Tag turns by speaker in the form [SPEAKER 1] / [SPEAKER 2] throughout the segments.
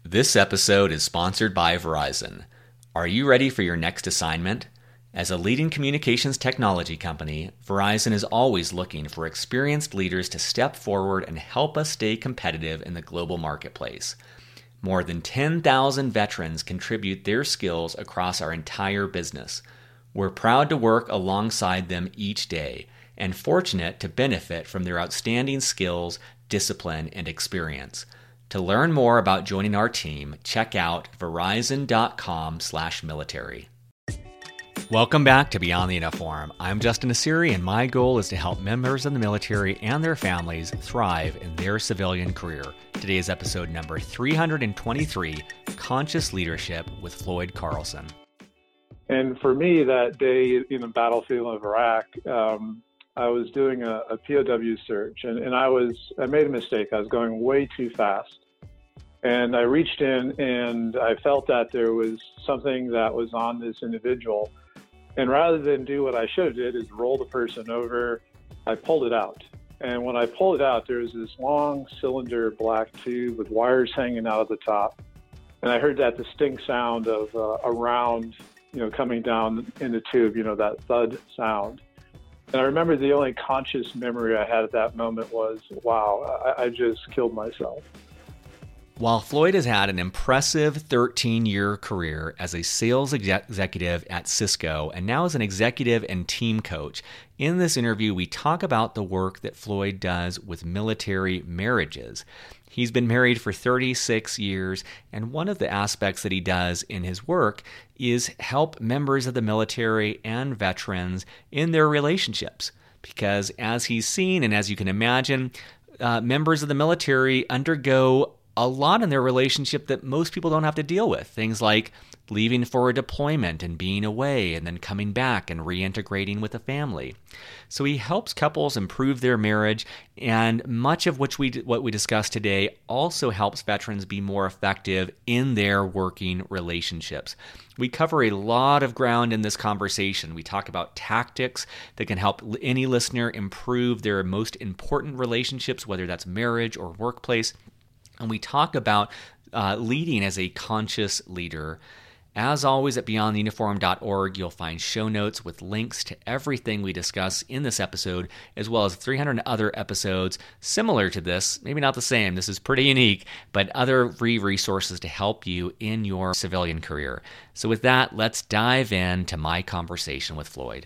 [SPEAKER 1] This episode is sponsored by Verizon. Are you ready for your next assignment? As a leading communications technology company, Verizon is always looking for experienced leaders to step forward and help us stay competitive in the global marketplace. More than 10,000 veterans contribute their skills across our entire business. We're proud to work alongside them each day and fortunate to benefit from their outstanding skills, discipline, and experience. To learn more about joining our team, check out verizon.com/military. Welcome back to Beyond the Uniform. I'm Justin Asiri, and my goal is to help members of the military and their families thrive in their civilian career. Today is episode number 323, Conscious Leadership with Floyd Carlson.
[SPEAKER 2] And for me, that day in the battlefield of Iraq, I was doing a POW search, and I made a mistake. I was going way too fast. And I reached in and I felt that there was something that was on this individual. And rather than do what I should have did is roll the person over, I pulled it out. And when I pulled it out, there was this long cylinder black tube with wires hanging out of the top. And I heard that distinct sound of a round, coming down in the tube, that thud sound. And I remember the only conscious memory I had at that moment was, wow, I just killed myself.
[SPEAKER 1] While Floyd has had an impressive 13-year career as a sales executive at Cisco and now as an executive and team coach, in this interview we talk about the work that Floyd does with military marriages. He's been married for 36 years, and one of the aspects that he does in his work is help members of the military and veterans in their relationships. Because as he's seen, and as you can imagine, members of the military undergo a lot in their relationship that most people don't have to deal with. Things like leaving for a deployment and being away and then coming back and reintegrating with a family. So he helps couples improve their marriage, and much of what we discussed today also helps veterans be more effective in their working relationships. We cover a lot of ground in this conversation. We talk about tactics that can help any listener improve their most important relationships, whether that's marriage or workplace. And we talk about leading as a conscious leader. As always, at beyondtheuniform.org, you'll find show notes with links to everything we discuss in this episode, as well as 300 other episodes similar to this. Maybe not the same. This is pretty unique, but other free resources to help you in your civilian career. So with that, let's dive into my conversation with Floyd.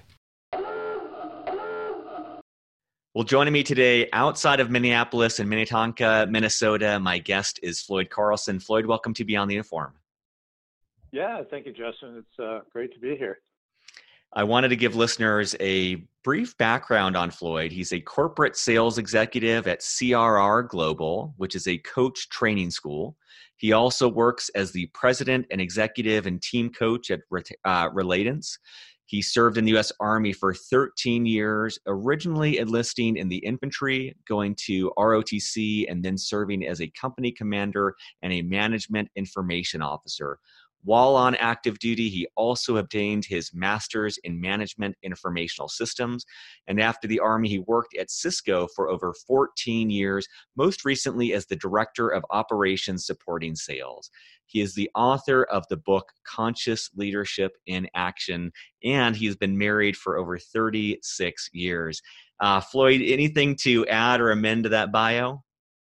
[SPEAKER 1] Well, joining me today outside of Minneapolis in Minnetonka, Minnesota, my guest is Floyd Carlson. Floyd, welcome to Beyond the Uniform.
[SPEAKER 2] Yeah, thank you, Justin. It's great to be here.
[SPEAKER 1] I wanted to give listeners a brief background on Floyd. He's a corporate sales executive at CRR Global, which is a coach training school. He also works as the president and executive and team coach at Relatance. He served in the U.S. Army for 13 years, originally enlisting in the infantry, going to ROTC, and then serving as a company commander and a management information officer. While on active duty, he also obtained his master's in management informational systems. And after the Army, he worked at Cisco for over 14 years, most recently as the director of operations supporting sales. He is the author of the book Conscious Leadership in Action, and he's been married for over 36 years. Floyd, anything to add or amend to that bio?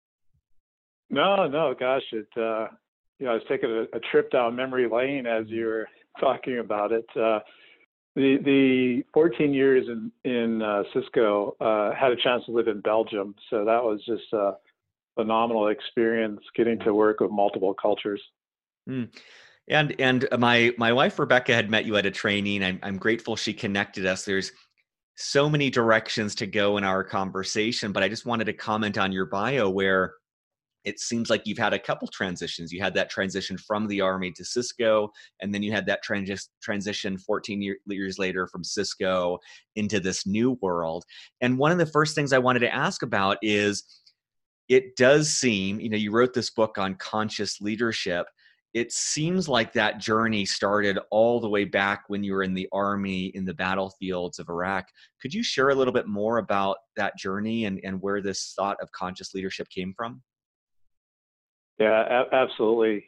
[SPEAKER 2] No, gosh, I was taking a trip down memory lane as you were talking about it. The 14 years in Cisco, had a chance to live in Belgium, so that was just a phenomenal experience getting to work with multiple cultures.
[SPEAKER 1] Mm. And my wife Rebecca had met you at a training. I'm grateful she connected us. There's so many directions to go in our conversation, but I just wanted to comment on your bio where it seems like you've had a couple transitions. You had that transition from the Army to Cisco, and then you had that transition 14 years later from Cisco into this new world. And one of the first things I wanted to ask about is, it does seem, you wrote this book on conscious leadership. It seems like that journey started all the way back when you were in the Army in the battlefields of Iraq. Could you share a little bit more about that journey and where this thought of conscious leadership came from?
[SPEAKER 2] Yeah, absolutely.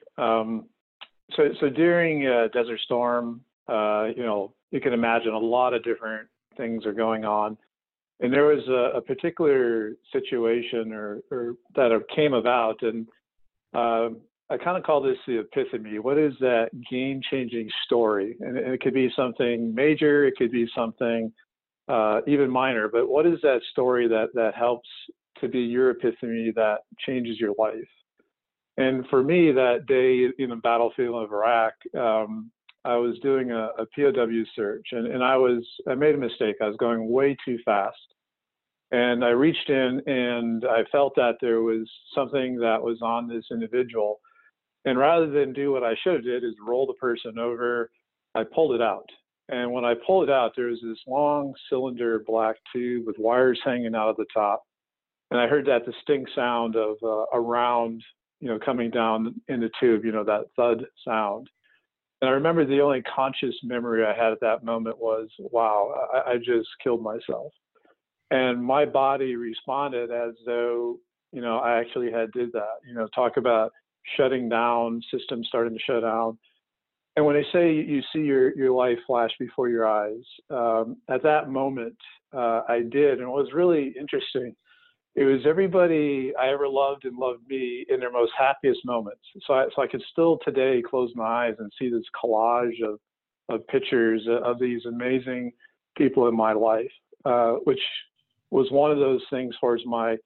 [SPEAKER 2] So during Desert Storm, you can imagine a lot of different things are going on. And there was a particular situation or that came about, and uh, I kind of call this the epiphany. What is that game-changing story? And it could be something major, it could be something even minor. But what is that story that helps to be your epiphany that changes your life? And for me, that day in the battlefield of Iraq, I was doing a POW search, and I made a mistake. I was going way too fast, and I reached in and I felt that there was something that was on this individual. And rather than do what I should have did is roll the person over, I pulled it out. And when I pulled it out, there was this long cylinder black tube with wires hanging out of the top. And I heard that distinct sound of a round, coming down in the tube, that thud sound. And I remember the only conscious memory I had at that moment was, wow, I just killed myself. And my body responded as though, I actually had did that. Talk about shutting down, systems starting to shut down. And when they say you see your life flash before your eyes, at that moment, I did. And it was really interesting. It was everybody I ever loved and loved me in their most happiest moments. So I could still today close my eyes and see this collage of pictures of these amazing people in my life, which was one of those things towards my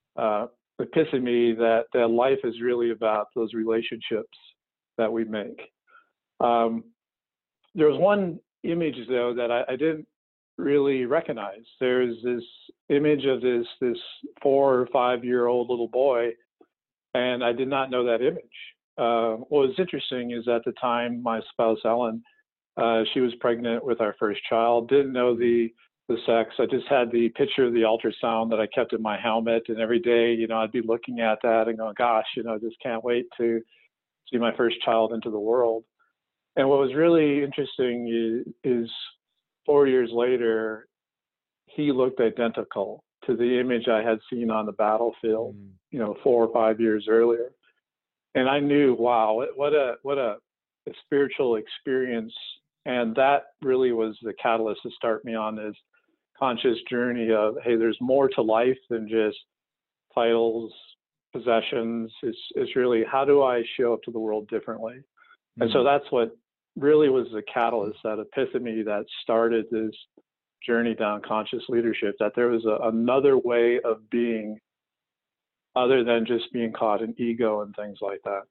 [SPEAKER 2] epiphany that life is really about those relationships that we make. Um, there was one image though that I didn't really recognize. There's this image of this 4 or 5 year old little boy, and I did not know that image. What was interesting is at the time, my spouse Ellen, she was pregnant with our first child. Didn't know the sex. I just had the picture of the ultrasound that I kept in my helmet, and every day, I'd be looking at that and going, "Gosh, I just can't wait to see my first child into the world." And what was really interesting is 4 years later, he looked identical to the image I had seen on the battlefield, 4 or 5 years earlier. And I knew, wow, what a spiritual experience. And that really was the catalyst to start me on this conscious journey of, hey, there's more to life than just titles, possessions. It's really, how do I show up to the world differently? And so that's what really was the catalyst, that epiphany that started this journey down conscious leadership, that there was another way of being other than just being caught in ego and things like that.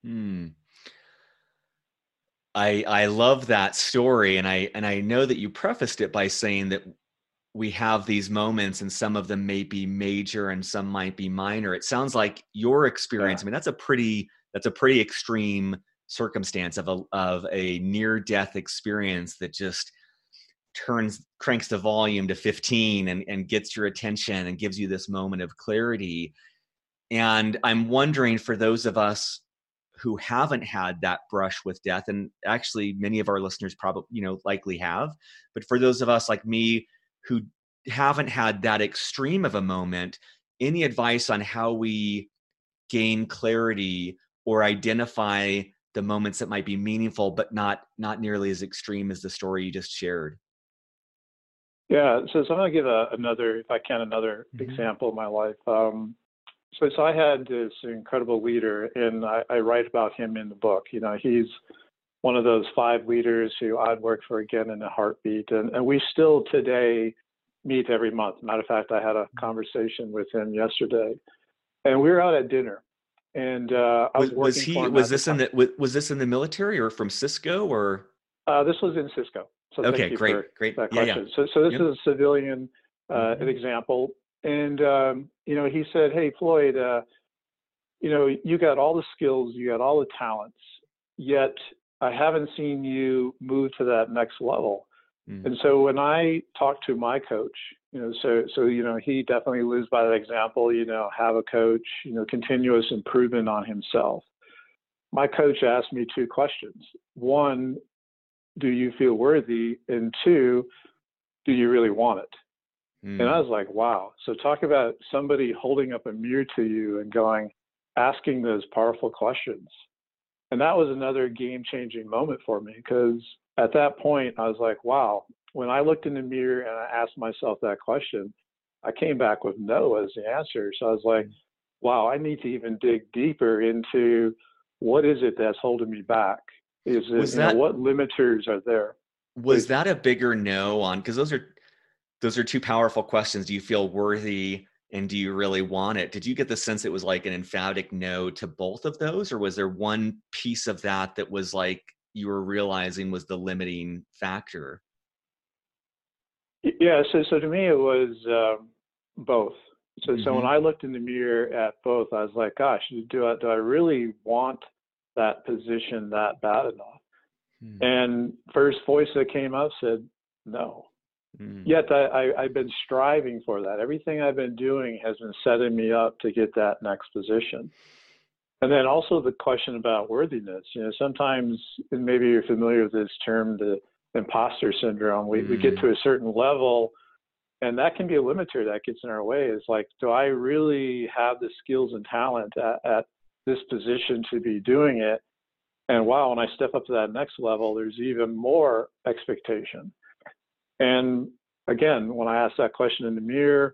[SPEAKER 1] I love that story, and I know that you prefaced it by saying that we have these moments, and some of them may be major and some might be minor. It sounds like your experience.
[SPEAKER 2] Yeah.
[SPEAKER 1] I mean, that's a pretty extreme circumstance of a near death experience that just cranks the volume to 15 and gets your attention and gives you this moment of clarity. And I'm wondering, for those of us who haven't had that brush with death, and actually many of our listeners probably, likely have, but for those of us like me who haven't had that extreme of a moment, any advice on how we gain clarity or identify the moments that might be meaningful but not nearly as extreme as the story you just shared?
[SPEAKER 2] Yeah. So I'm going to give another, if I can, another example of my life. So I had this incredible leader, and I write about him in the book. He's one of those 5 leaders who I'd work for again in a heartbeat. And we still today meet every month. Matter of fact, I had a conversation with him yesterday, and we were out at dinner. And I was working for him.
[SPEAKER 1] Was this in the military or from Cisco or?
[SPEAKER 2] This was in Cisco. So
[SPEAKER 1] okay,
[SPEAKER 2] thank you
[SPEAKER 1] great,
[SPEAKER 2] for
[SPEAKER 1] great.
[SPEAKER 2] that question. Yeah. So this is a civilian an example. And, he said, "Hey, Floyd, you got all the skills, you got all the talents, yet I haven't seen you move to that next level." And so when I talk to my coach, he definitely lives by that example, have a coach, continuous improvement on himself. My coach asked me 2 questions. One, do you feel worthy? And 2, do you really want it? And I was like, wow. So talk about somebody holding up a mirror to you and going, asking those powerful questions. And that was another game changing moment for me, because at that point I was like, wow, when I looked in the mirror and I asked myself that question, I came back with no as the answer. So I was like, wow, I need to even dig deeper into what is it that's holding me back? Is it,
[SPEAKER 1] Was that
[SPEAKER 2] what limiters are there?
[SPEAKER 1] was
[SPEAKER 2] Please.
[SPEAKER 1] that a bigger no on, because those are two powerful questions. Do you feel worthy and do you really want it? Did you get the sense it was like an emphatic no to both of those, or was there one piece of that that was like you were realizing was the limiting factor?
[SPEAKER 2] Yeah, so to me it was both. So when
[SPEAKER 1] Mm-hmm.
[SPEAKER 2] I looked in the mirror at both, I was like, gosh, do I really want that position that bad enough? And first voice that came up said no.
[SPEAKER 1] Mm-hmm.
[SPEAKER 2] Yet I've been striving for that. Everything I've been doing has been setting me up to get that next position. And then also the question about worthiness. Sometimes, and maybe you're familiar with this term, the imposter syndrome. We get to a certain level, and that can be a limiter that gets in our way. It's like, do I really have the skills and talent at this position to be doing it? And wow, when I step up to that next level, there's even more expectation. And again, when I ask that question in the mirror,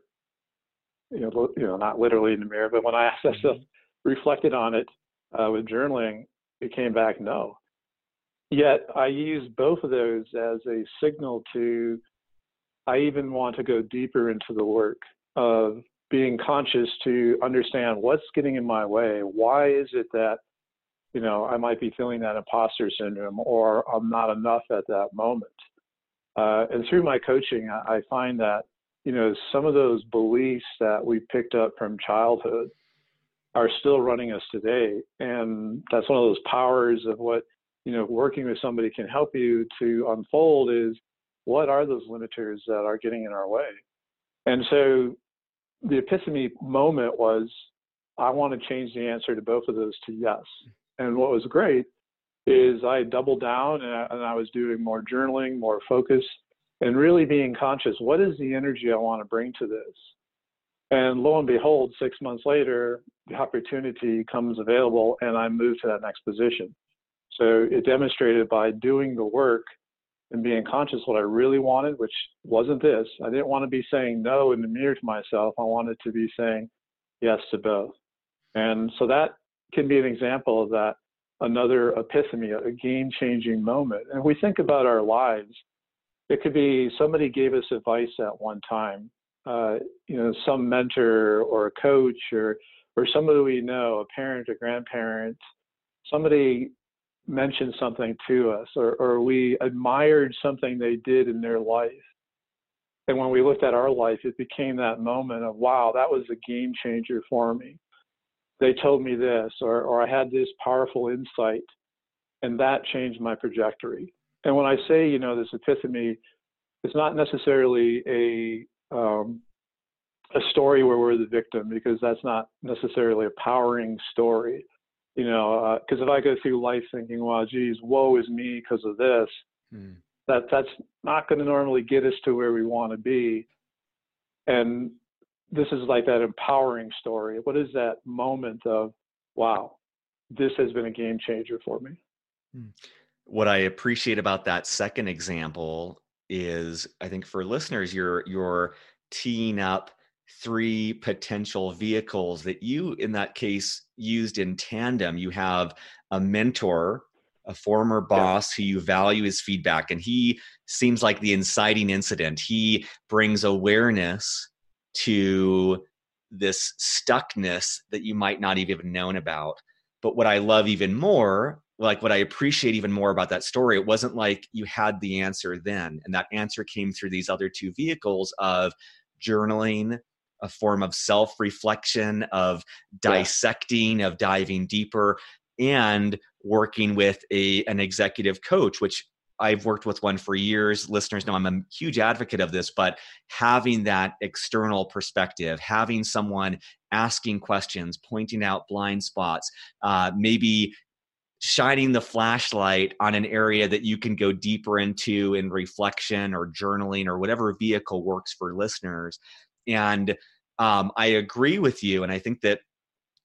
[SPEAKER 2] not literally in the mirror, but when I asked that stuff, reflected on it with journaling, it came back no. Yet I use both of those as a signal to, I even want to go deeper into the work of being conscious to understand what's getting in my way. Why is it that, I might be feeling that imposter syndrome, or I'm not enough at that moment? And through my coaching, I find that, some of those beliefs that we picked up from childhood are still running us today. And that's one of those powers of what, working with somebody can help you to unfold is, what are those limiters that are getting in our way? And so the epiphany moment was, I want to change the answer to both of those to yes. And what was great is I doubled down, and I was doing more journaling, more focus, and really being conscious. What is the energy I want to bring to this? And lo and behold, 6 months later, the opportunity comes available, and I move to that next position. So it demonstrated by doing the work and being conscious what I really wanted, which wasn't this. I didn't want to be saying no in the mirror to myself. I wanted to be saying yes to both. And so that can be an example of that, another epiphany, a game-changing moment. And if we think about our lives, it could be somebody gave us advice at one time, some mentor or a coach or somebody we know, a parent, a grandparent, somebody mentioned something to us, or we admired something they did in their life. And when we looked at our life, it became that moment of, wow, that was a game changer for me. They told me this, or I had this powerful insight, and that changed my trajectory. And when I say, this epiphany, it's not necessarily a story where we're the victim, because that's not necessarily a powering story. Because if I go through life thinking, well, geez, woe is me because of this, that's not going to normally get us to where we want to be. And this is like that empowering story. What is that moment of, wow, this has been a game changer for me?
[SPEAKER 1] What I appreciate about that second example is, I think for listeners, you're teeing up three potential vehicles that you, in that case, used in tandem. You have a mentor, a former boss who you value his feedback, and he seems like the inciting incident. He brings awareness to this stuckness that you might not even have known about. But what I love even more, like what I appreciate even more about that story, it wasn't like you had the answer then. And that answer came through these other two vehicles of journaling, a form of self-reflection, of dissecting, of diving deeper, and working with an executive coach, which I've worked with one for years. Listeners know I'm a huge advocate of this, but having that external perspective, having someone asking questions, pointing out blind spots, maybe shining the flashlight on an area that you can go deeper into in reflection or journaling or whatever vehicle works for listeners. And I agree with you. And I think that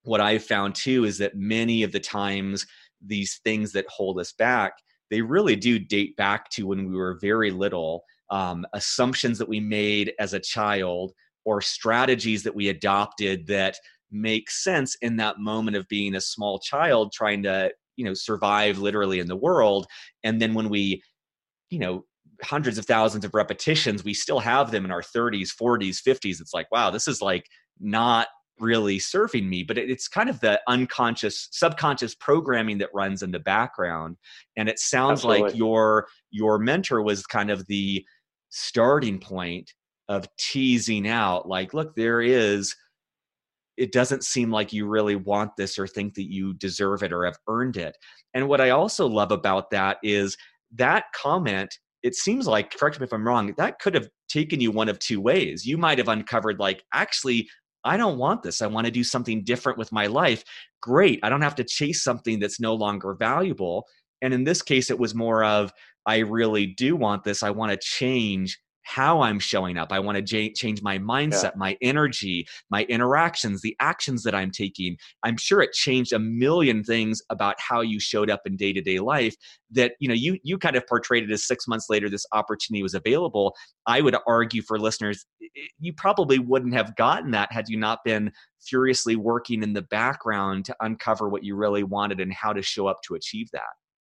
[SPEAKER 1] what I've found too is that many of the times these things that hold us back, they really do date back to when we were very little, assumptions that we made as a child or strategies that we adopted that make sense in that moment of being a small child trying to, survive literally in the world. And then when we, you know, hundreds of thousands of repetitions, we still have them in our 30s, 40s, 50s. It's like, wow, this is like not really serving me, but it's kind of the unconscious, subconscious programming that runs in the background. And it sounds like
[SPEAKER 2] Absolutely.
[SPEAKER 1] your mentor was kind of the starting point of teasing out, like, look, it doesn't seem like you really want this or think that you deserve it or have earned it. And what I also love about that is that comment, it seems like, correct me if I'm wrong, that could have taken you one of two ways. You might have uncovered, like, actually, I don't want this. I want to do something different with my life. Great. I don't have to chase something that's no longer valuable. And in this case, it was more of, I really do want this. I want to change how I'm showing up. I want to change my
[SPEAKER 2] Yeah.
[SPEAKER 1] mindset, my energy, my interactions, the actions that I'm taking. I'm sure it changed a million things about how you showed up in day-to-day life that, you kind of portrayed it as 6 months later, this opportunity was available. I would argue for listeners, you probably wouldn't have gotten that had you not been furiously working in the background to uncover what you really wanted and how to show up to achieve that.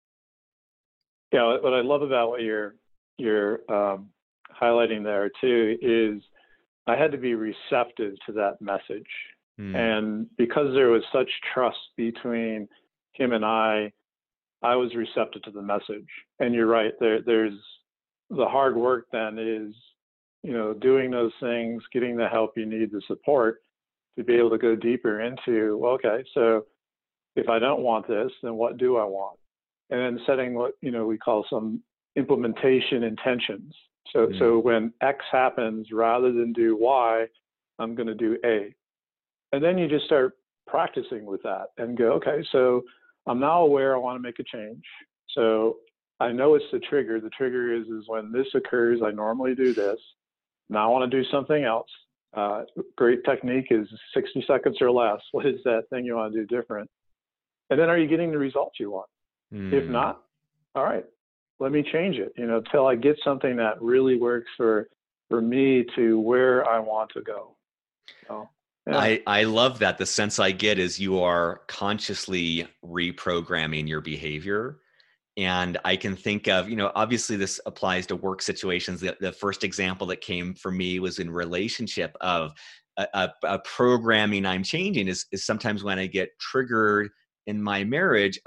[SPEAKER 2] Yeah. What I love about what you're highlighting there too is I had to be receptive to that message.
[SPEAKER 1] Hmm.
[SPEAKER 2] And because there was such trust between him and I was receptive to the message. And you're right, there's the hard work then is, doing those things, getting the help you need, the support to be able to go deeper into, well, okay, so if I don't want this, then what do I want? And then setting what, we call some implementation intentions. So when X happens, rather than do Y, I'm going to do A. And then you just start practicing with that and go, okay, so I'm now aware I want to make a change. So I know it's the trigger. The trigger is when this occurs, I normally do this. Now I want to do something else. Great technique is 60 seconds or less. What is that thing you want to do different? And then are you getting the results you want? If
[SPEAKER 1] Hmm.
[SPEAKER 2] not, all right, let me change it, till I get something that really works for me to where I want to go. So, yeah.
[SPEAKER 1] I love that. The sense I get is you are consciously reprogramming your behavior. And I can think of, obviously this applies to work situations. The first example that came for me was in relationship of a programming I'm changing is sometimes when I get triggered in my marriage,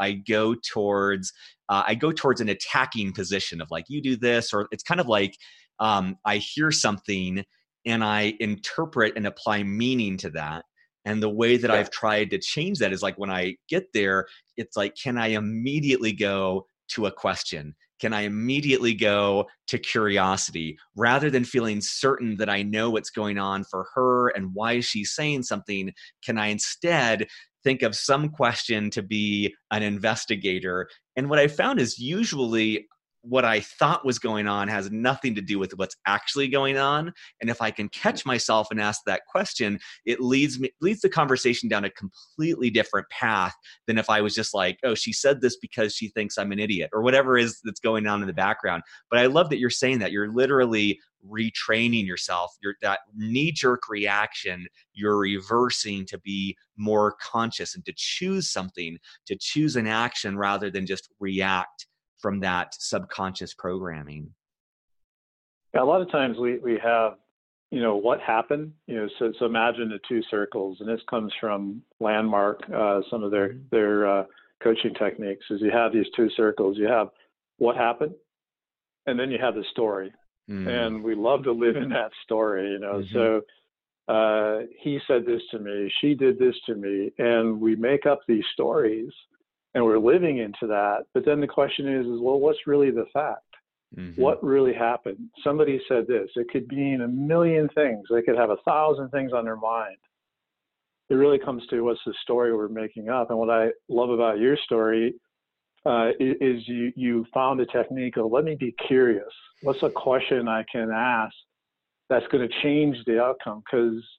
[SPEAKER 1] I go towards an attacking position of like, you do this, or it's kind of like I hear something and I interpret and apply meaning to that. And the way that
[SPEAKER 2] Yeah.
[SPEAKER 1] I've tried to change that is like when I get there, it's like, can I immediately go to a question? Can I immediately go to curiosity rather than feeling certain that I know what's going on for her and why she's saying something? Can I instead think of some question to be an investigator? And what I found is usually what I thought was going on has nothing to do with what's actually going on. And if I can catch myself and ask that question, it leads the conversation down a completely different path than if I was just like, oh, she said this because she thinks I'm an idiot or whatever is that's going on in the background. But I love that you're saying that. You're literally retraining yourself. That knee-jerk reaction, you're reversing to be more conscious and to choose something, to choose an action rather than just react from that subconscious programming.
[SPEAKER 2] Yeah, a lot of times we have, what happened, so imagine the two circles, and this comes from Landmark, some of their coaching techniques is you have these two circles. You have what happened, and then you have the story.
[SPEAKER 1] Mm.
[SPEAKER 2] And we love to live in that story,
[SPEAKER 1] Mm-hmm.
[SPEAKER 2] So he said this to me, she did this to me, and we make up these stories and we're living into that. But then the question is well, what's really the fact?
[SPEAKER 1] Mm-hmm.
[SPEAKER 2] What really happened? Somebody said this. It could mean a million things. They could have 1,000 things on their mind. It really comes to what's the story we're making up. And what I love about your story is you found a technique of let me be curious. What's a question I can ask that's going to change the outcome? Because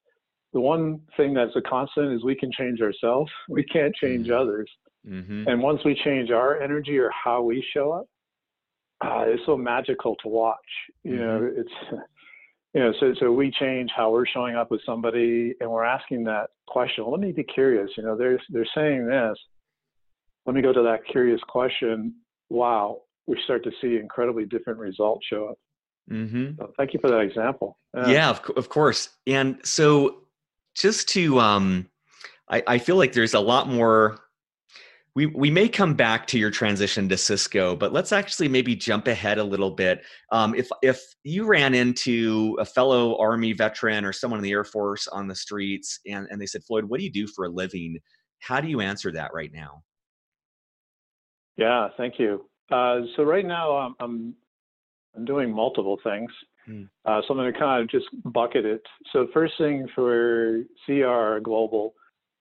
[SPEAKER 2] the one thing that's a constant is we can change ourselves. We can't change others.
[SPEAKER 1] Mm-hmm.
[SPEAKER 2] And once we change our energy or how we show up, it's so magical to watch. So we change how we're showing up with somebody, and we're asking that question. Well, let me be curious. They're saying this. Let me go to that curious question. Wow, we start to see incredibly different results show up.
[SPEAKER 1] Mm-hmm.
[SPEAKER 2] So thank you for that example.
[SPEAKER 1] Yeah, of course. And so just to, I feel like there's a lot more. We may come back to your transition to Cisco, but let's actually maybe jump ahead a little bit. If you ran into a fellow Army veteran or someone in the Air Force on the streets and they said, Floyd, what do you do for a living? How do you answer that right now?
[SPEAKER 2] Yeah, thank you. So right now I'm doing multiple things. So I'm going to kind of just bucket it. So first thing for CR Global,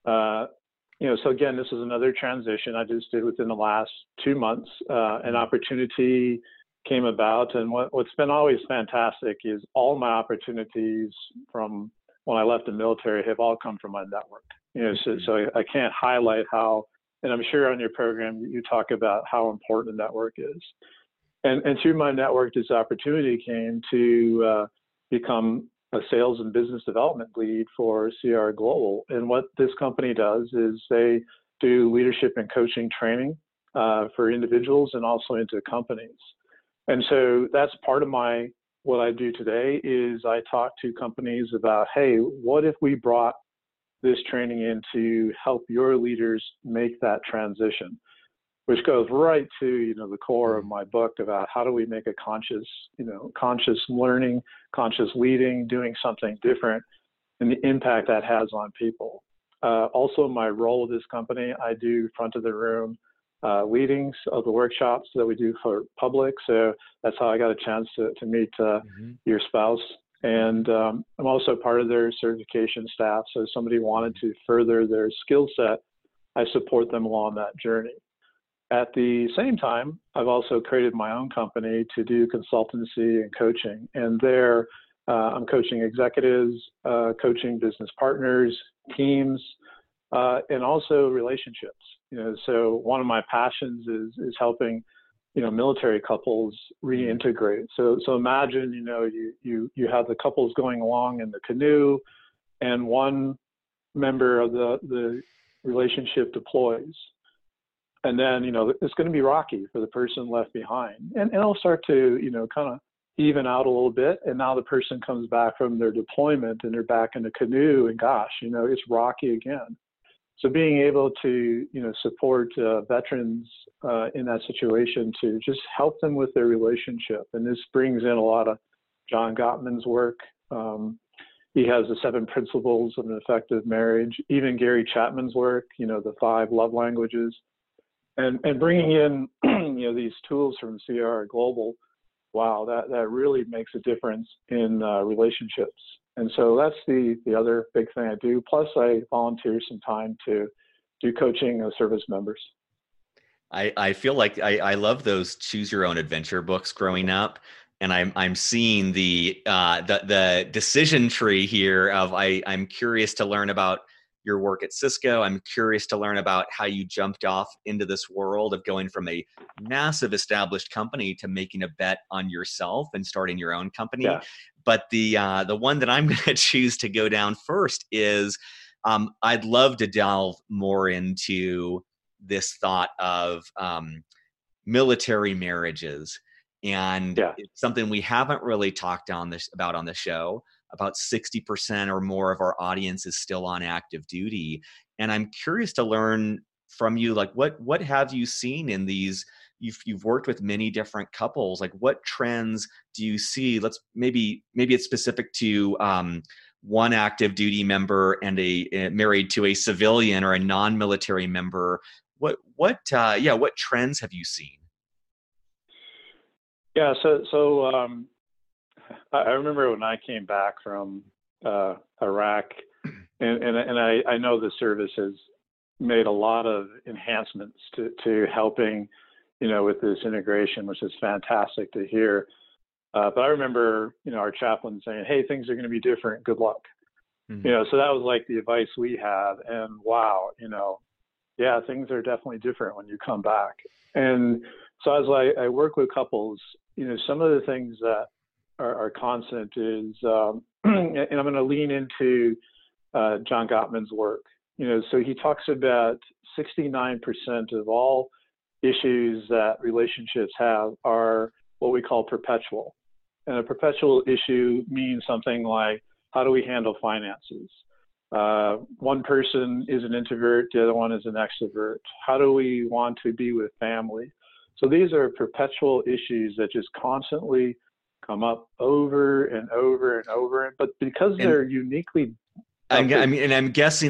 [SPEAKER 2] so again, this is another transition I just did within the last 2 months. An opportunity came about, and what's been always fantastic is all my opportunities from when I left the military have all come from my network. So I can't highlight how, and I'm sure on your program you talk about how important the network is. And through my network, this opportunity came to become a sales and business development lead for CR Global. And what this company does is they do leadership and coaching training for individuals and also into companies. And so that's part of what I do today is I talk to companies about, hey, what if we brought this training in to help your leaders make that transition? Which goes right to, the core of my book about how do we make a conscious learning, conscious leading, doing something different, and the impact that has on people. Also, my role with this company, I do front of the room leadings of the workshops that we do for public. So that's how I got a chance to meet your spouse. And I'm also part of their certification staff. So if somebody wanted to further their skill set, I support them along that journey. At the same time, I've also created my own company to do consultancy and coaching. And there, I'm coaching executives, coaching business partners, teams, and also relationships. So one of my passions is helping, military couples reintegrate. So imagine, you have the couples going along in the canoe, and one member of the relationship deploys. And then, it's going to be rocky for the person left behind. And it'll start to, kind of even out a little bit. And now the person comes back from their deployment and they're back in the canoe and gosh, it's rocky again. So being able to, support veterans in that situation to just help them with their relationship. And this brings in a lot of John Gottman's work. He has the 7 principles of an effective marriage, even Gary Chapman's work, the 5 love languages. And bringing in, these tools from CR Global, wow, that really makes a difference in relationships. And so that's the other big thing I do. Plus, I volunteer some time to do coaching of service members.
[SPEAKER 1] I feel like I love those choose your own adventure books growing up. And I'm seeing the decision tree here of I'm curious to learn about your work at Cisco. I'm curious to learn about how you jumped off into this world of going from a massive established company to making a bet on yourself and starting your own company.
[SPEAKER 2] Yeah.
[SPEAKER 1] But the one that I'm going to choose to go down first is I'd love to delve more into this thought of military marriages. And it's something we haven't really talked about on the show. About 60% or more of our audience is still on active duty. And I'm curious to learn from you, like what have you seen in these, you've worked with many different couples, like what trends do you see? Let's maybe it's specific to one active duty member and a married to a civilian or a non-military member. What trends have you seen?
[SPEAKER 2] Yeah, so I remember when I came back from Iraq, and I know the service has made a lot of enhancements to helping, with this integration, which is fantastic to hear. But I remember, our chaplain saying, "Hey, things are going to be different. Good luck."
[SPEAKER 1] Mhm.
[SPEAKER 2] So that was like the advice we had. And wow, yeah, things are definitely different when you come back. And so as I work with couples, some of the things that are constant is, and I'm going to lean into John Gottman's work. So he talks about 69% of all issues that relationships have are what we call perpetual. And a perpetual issue means something like, how do we handle finances? One person is an introvert, the other one is an extrovert. How do we want to be with family? So these are perpetual issues that just constantly come up over and over and over. But because
[SPEAKER 1] And
[SPEAKER 2] they're uniquely,
[SPEAKER 1] I
[SPEAKER 2] please.
[SPEAKER 1] mean, and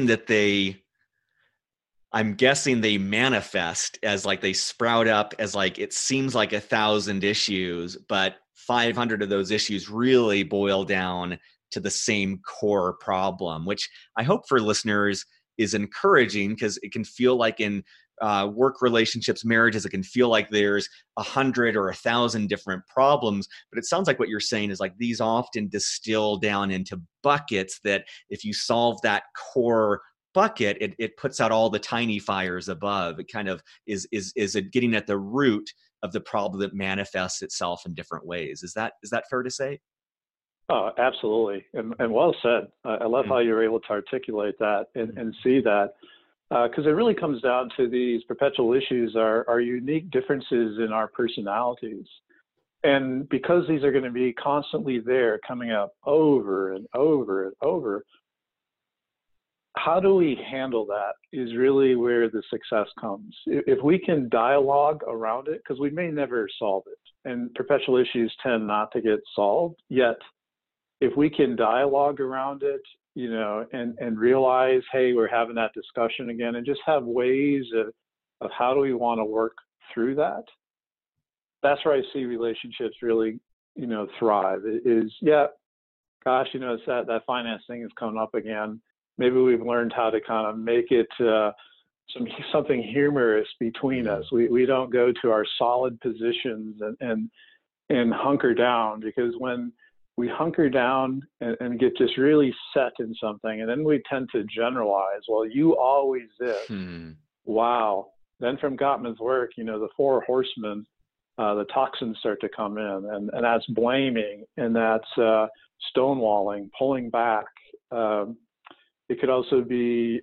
[SPEAKER 1] I'm guessing they manifest as like they sprout up as like it seems like 1,000 issues, but 500 of those issues really boil down to the same core problem, which I hope for listeners is encouraging because it can feel like in work relationships, marriages, it can feel like there's 100 or 1,000 different problems. But it sounds like what you're saying is like these often distill down into buckets that if you solve that core bucket, it puts out all the tiny fires above. It kind of is it getting at the root of the problem that manifests itself in different ways. Is that fair to say?
[SPEAKER 2] Oh, absolutely. And well said. I love how you're able to articulate that and see that. Because it really comes down to these perpetual issues are unique differences in our personalities. And because these are going to be constantly there, coming up over and over and over, how do we handle that is really where the success comes. If we can dialogue around it, because we may never solve it, and perpetual issues tend not to get solved, yet if we can dialogue around it, and realize, hey, we're having that discussion again, and just have ways of how do we want to work through that, that's where I see relationships really, thrive. It is, yeah, gosh, it's that finance thing is coming up again. Maybe we've learned how to kind of make it something humorous between us. We don't go to our solid positions and hunker down, because when we hunker down and get just really set in something, and then we tend to generalize, well, you always this.
[SPEAKER 1] Hmm.
[SPEAKER 2] Wow. Then from Gottman's work, the four horsemen, the toxins start to come in, and that's blaming, and that's stonewalling, pulling back. It could also be,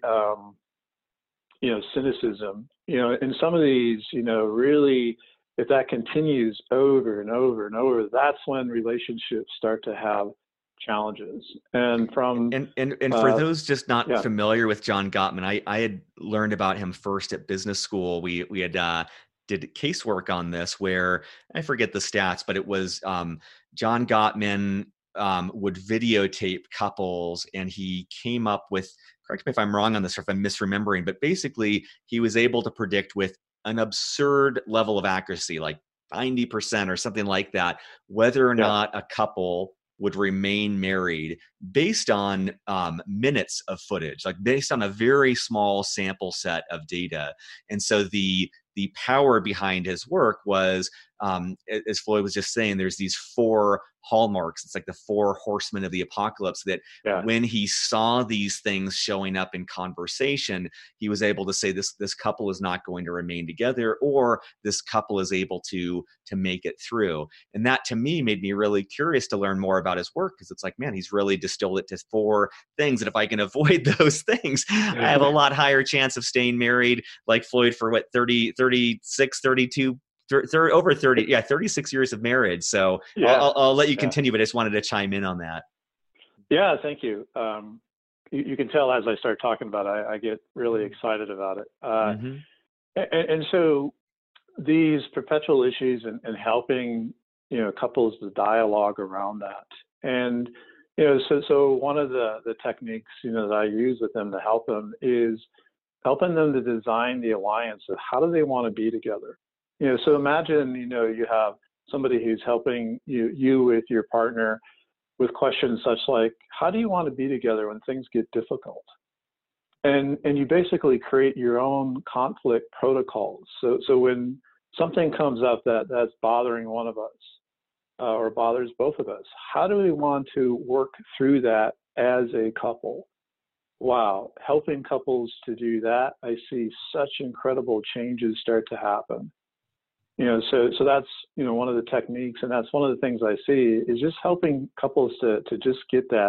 [SPEAKER 2] cynicism, and some of these, really, if that continues over and over and over, that's when relationships start to have challenges. And from,
[SPEAKER 1] And for those just not
[SPEAKER 2] yeah,
[SPEAKER 1] familiar with John Gottman, I had learned about him first at business school. We had did casework on this where I forget the stats, but it was John Gottman would videotape couples, and he came up with, correct me if I'm wrong on this or if I'm misremembering, but basically he was able to predict with an absurd level of accuracy, like 90% or something like that, whether or
[SPEAKER 2] yeah,
[SPEAKER 1] not a couple would remain married based on minutes of footage, like based on a very small sample set of data. And so the power behind his work was, as Floyd was just saying, there's these four hallmarks. It's like the four horsemen of the apocalypse, that
[SPEAKER 2] yeah.
[SPEAKER 1] when he saw these things showing up in conversation, he was able to say this couple is not going to remain together, or this couple is able to make it through. And that to me made me really curious to learn more about his work, because it's like, man, he's really distilled it to four things. And if I can avoid those things, I have a lot higher chance of staying married like Floyd for what, 30, 36, 32, over 30, yeah, 36 years of marriage. So
[SPEAKER 2] Yeah,
[SPEAKER 1] I'll let you
[SPEAKER 2] yeah.
[SPEAKER 1] continue, but I just wanted to chime in on that.
[SPEAKER 2] Yeah, thank you. You can tell as I start talking about it, I get really excited about it.
[SPEAKER 1] Mm-hmm.
[SPEAKER 2] And so these perpetual issues and helping, couples to dialogue around that. And, so one of the techniques, that I use with them to help them is helping them to design the alliance of how do they want to be together. So imagine, you have somebody who's helping you with your partner with questions such like, how do you want to be together when things get difficult? And you basically create your own conflict protocols. So when something comes up that's bothering one of us, or bothers both of us, how do we want to work through that as a couple. Wow, helping couples to do that, I see such incredible changes start to happen. So that's, one of the techniques, and that's one of the things I see is just helping couples to just get that,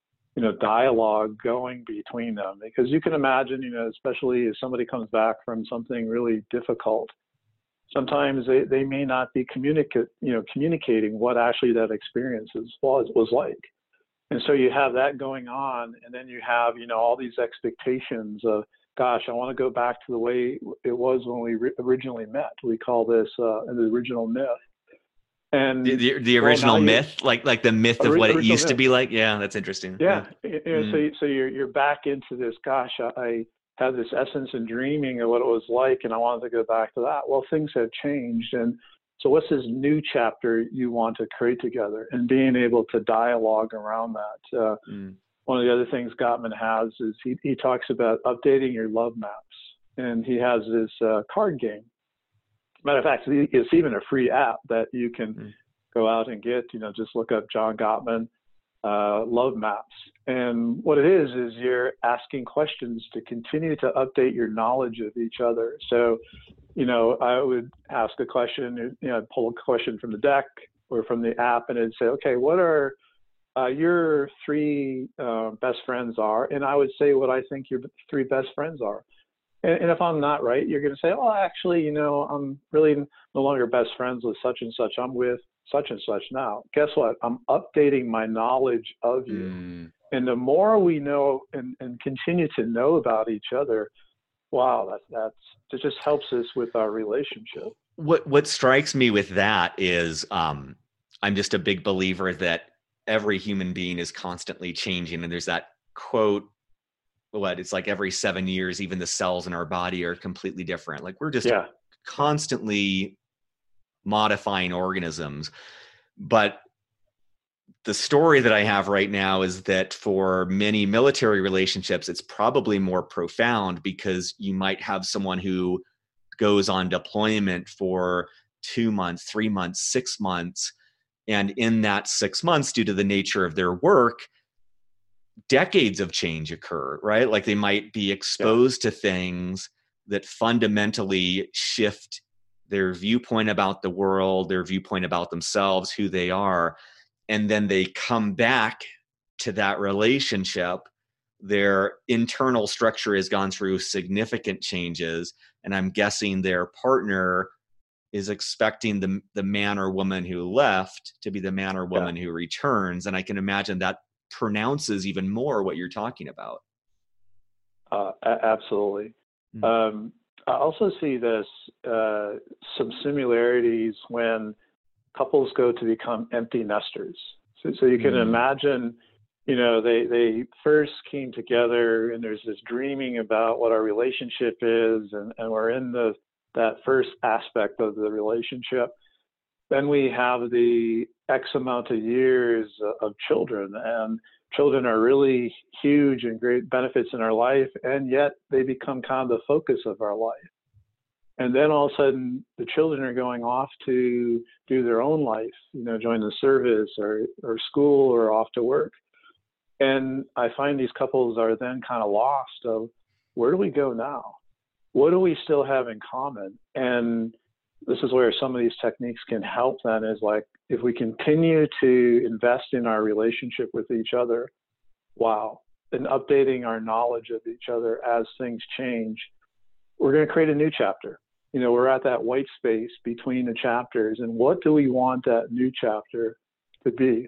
[SPEAKER 2] dialogue going between them. Because you can imagine, especially if somebody comes back from something really difficult, sometimes they may not be communicating what actually that experience was like. And so you have that going on, and then you have, all these expectations of, gosh, I want to go back to the way it was when we originally met. We call this the original myth. And
[SPEAKER 1] the original myth, like the myth of what it used to be like. Yeah, that's interesting.
[SPEAKER 2] Yeah. So you're back into this, gosh, I had this essence and dreaming of what it was like, and I wanted to go back to that. Well, things have changed. And so what's this new chapter you want to create together, and being able to dialogue around that? One of the other things Gottman has is he talks about updating your love maps. And he has this card game. Matter of fact, it's even a free app that you can go out and get, just look up John Gottman love maps. And what it is you're asking questions to continue to update your knowledge of each other. So, I would ask a question, I'd pull a question from the deck or from the app, and it'd say, okay, what are your three best friends are? And I would say what I think your three best friends are. And if I'm not right, you're going to say, oh, actually, I'm really no longer best friends with such and such. I'm with such and such now. Guess what? I'm updating my knowledge of you. And the more we know and continue to know about each other, wow, it just helps us with our relationship.
[SPEAKER 1] What strikes me with that is I'm just a big believer that every human being is constantly changing. And there's that quote, it's like every 7 years, even the cells in our body are completely different. Like we're just constantly modifying organisms. But the story that I have right now is that for many military relationships, it's probably more profound, because you might have someone who goes on deployment for 2 months, 3 months, 6 months. And in that 6 months, due to the nature of their work, decades of change occur, right? Like they might be exposed to things that fundamentally shift their viewpoint about the world, their viewpoint about themselves, who they are. And then they come back to that relationship. Their internal structure has gone through significant changes. And I'm guessing their partner is expecting the man or woman who left to be the man or woman who returns. And I can imagine that pronounces even more what you're talking about.
[SPEAKER 2] Absolutely. I also see this some similarities when couples go to become empty nesters. So you can imagine, they first came together and there's this dreaming about what our relationship is, and we're in that first aspect of the relationship. Then we have the X amount of years of children, and children are really huge and great benefits in our life, and yet they become kind of the focus of our life. And then all of a sudden, the children are going off to do their own life, join the service or school or off to work. And I find these couples are then kind of lost of, where do we go now? What do we still have in common? And this is where some of these techniques can help then, is like, if we continue to invest in our relationship with each other, and updating our knowledge of each other as things change, we're going to create a new chapter. We're at that white space between the chapters, and what do we want that new chapter to be?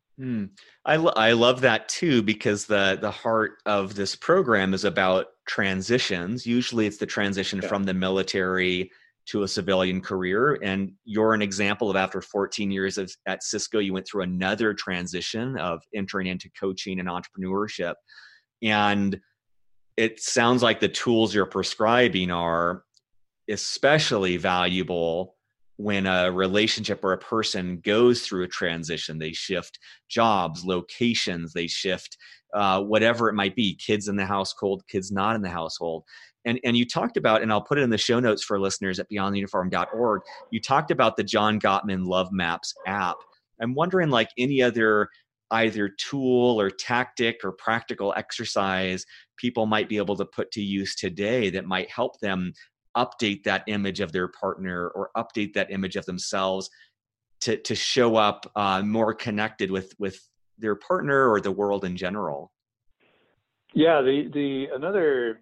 [SPEAKER 1] I love that too, because the heart of this program is about transitions. Usually it's the transition from the military to a civilian career. And you're an example of, after 14 years at Cisco, you went through another transition of entering into coaching and entrepreneurship. And it sounds like the tools you're prescribing are especially valuable when a relationship or a person goes through a transition. They shift jobs, locations, they shift whatever it might be, kids in the household, kids not in the household. And you talked about, and I'll put it in the show notes for listeners at beyondtheuniform.org, you talked about the John Gottman Love Maps app. I'm wondering, like any other either tool or tactic or practical exercise people might be able to put to use today that might help them update that image of their partner or update that image of themselves to show up more connected with their partner or the world in general?
[SPEAKER 2] Yeah, the another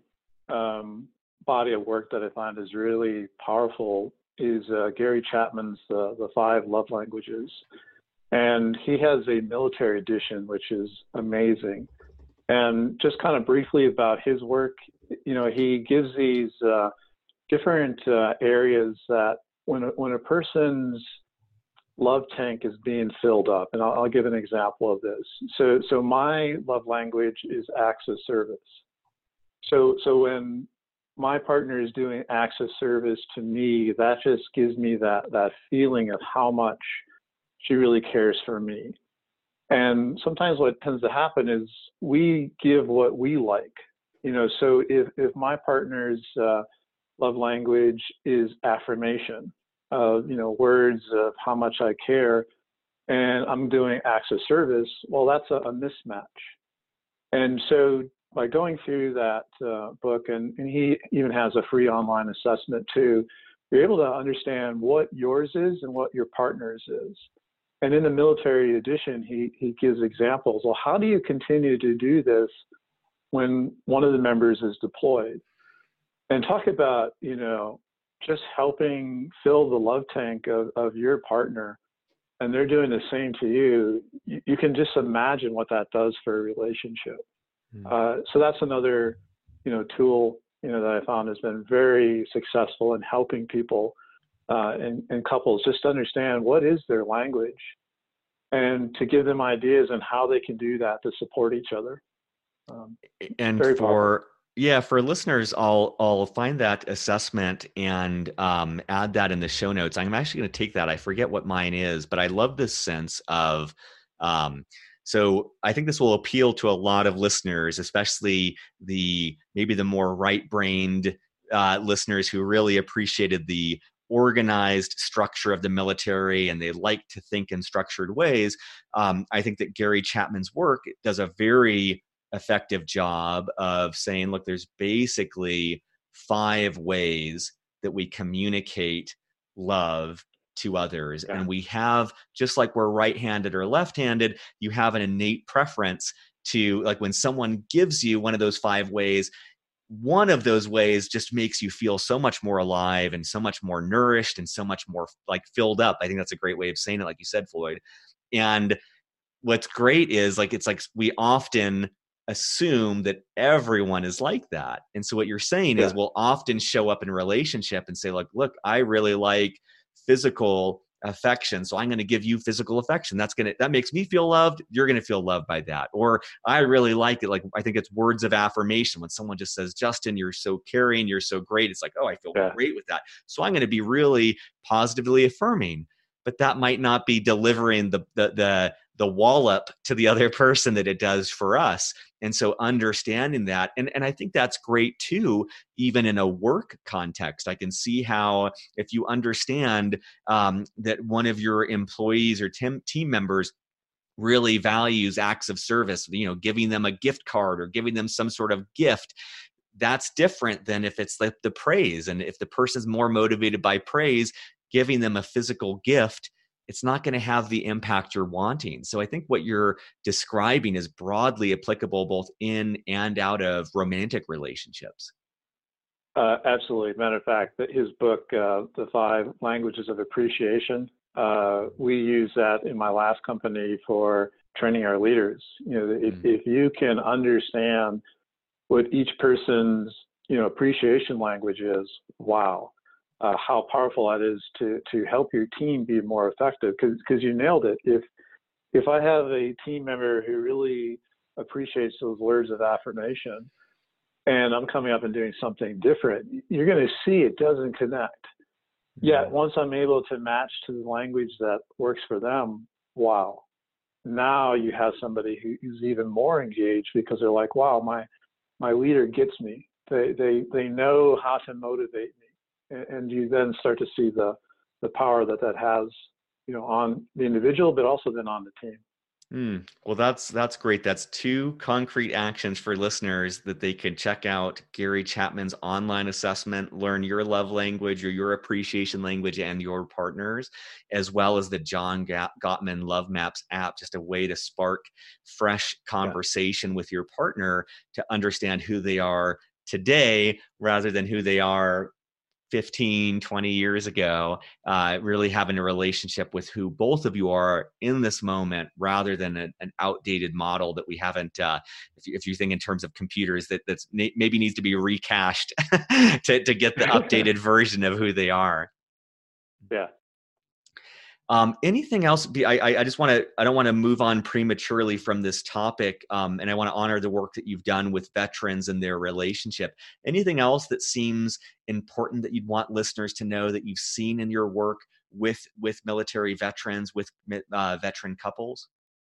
[SPEAKER 2] body of work that I find is really powerful is Gary Chapman's the Five Love Languages, and he has a military edition which is amazing. And just kind of briefly about his work, he gives these different areas that when a person's love tank is being filled up, and I'll give an example of this. So my love language is acts of service. So when my partner is doing acts of service to me, that just gives me that feeling of how much she really cares for me. And sometimes what tends to happen is we give what we like. So if my partner's love language is affirmation, of words of how much I care, and I'm doing acts of service, well, that's a mismatch. And so by going through that book, and he even has a free online assessment too, you're able to understand what yours is and what your partner's is. And in the military edition, he gives examples. Well, how do you continue to do this when one of the members is deployed? And talk about, just helping fill the love tank of your partner, and they're doing the same to you. You can just imagine what that does for a relationship. So that's another, tool, that I found has been very successful in helping people and couples just understand what is their language, and to give them ideas on how they can do that to support each other.
[SPEAKER 1] And
[SPEAKER 2] very powerful.
[SPEAKER 1] for listeners, I'll find that assessment and add that in the show notes. I'm actually going to take that. I forget what mine is, but I love this sense of. So I think this will appeal to a lot of listeners, especially maybe the more right-brained listeners who really appreciated the organized structure of the military and they like to think in structured ways. I think that Gary Chapman's work does a very effective job of saying, look, there's basically 5 ways that we communicate love to others.
[SPEAKER 2] Yeah.
[SPEAKER 1] And we have, just like we're right-handed or left-handed, you have an innate preference to, like, when someone gives you one of those 5 ways, one of those ways just makes you feel so much more alive and so much more nourished and so much more like filled up. I think that's a great way of saying it, like you said, Floyd. And what's great is it's like we often assume that everyone is like that. And so what you're saying is we'll often show up in a relationship and say, like, look, I really like physical affection, so I'm going to give you physical affection. That makes me feel loved. You're going to feel loved by that. Or I really like it. Like, I think it's words of affirmation. When someone just says, Justin, you're so caring, you're so great. It's like, oh, I feel great with that. So I'm going to be really positively affirming. But that might not be delivering the wallop to the other person that it does for us. And so understanding that, and I think that's great too, even in a work context. I can see how if you understand that one of your employees or team members really values acts of service, giving them a gift card or giving them some sort of gift, that's different than if it's the praise. And if the person's more motivated by praise, giving them a physical gift, it's not going to have the impact you're wanting. So I think what you're describing is broadly applicable both in and out of romantic relationships.
[SPEAKER 2] Absolutely. Matter of fact, his book, The 5 Languages of Appreciation, we use that in my last company for training our leaders. If you can understand what each person's, appreciation language is, wow. How powerful that is to help your team be more effective, because you nailed it. If I have a team member who really appreciates those words of affirmation and I'm coming up and doing something different, you're going to see it doesn't connect. Yet once I'm able to match to the language that works for them, wow. Now you have somebody who's even more engaged because they're like, wow, my leader gets me. They know how to motivate me. And you then start to see the power that has, on the individual, but also then on the team.
[SPEAKER 1] Well, that's great. That's two concrete actions for listeners that they can check out Gary Chapman's online assessment, learn your love language or your appreciation language and your partners, as well as the John Gottman Love Maps app, just a way to spark fresh
[SPEAKER 2] Yeah.
[SPEAKER 1] conversation with your partner to understand who they are today rather than who they are 15, 20 years ago, really having a relationship with who both of you are in this moment rather than an outdated model that we haven't, if you think in terms of computers, that's maybe needs to be recached to get the updated version of who they are.
[SPEAKER 2] Yeah.
[SPEAKER 1] Anything else? I just want to, I don't want to move on prematurely from this topic. And I want to honor the work that you've done with veterans and their relationship. Anything else that seems important that you'd want listeners to know that you've seen in your work with military veterans, with veteran couples?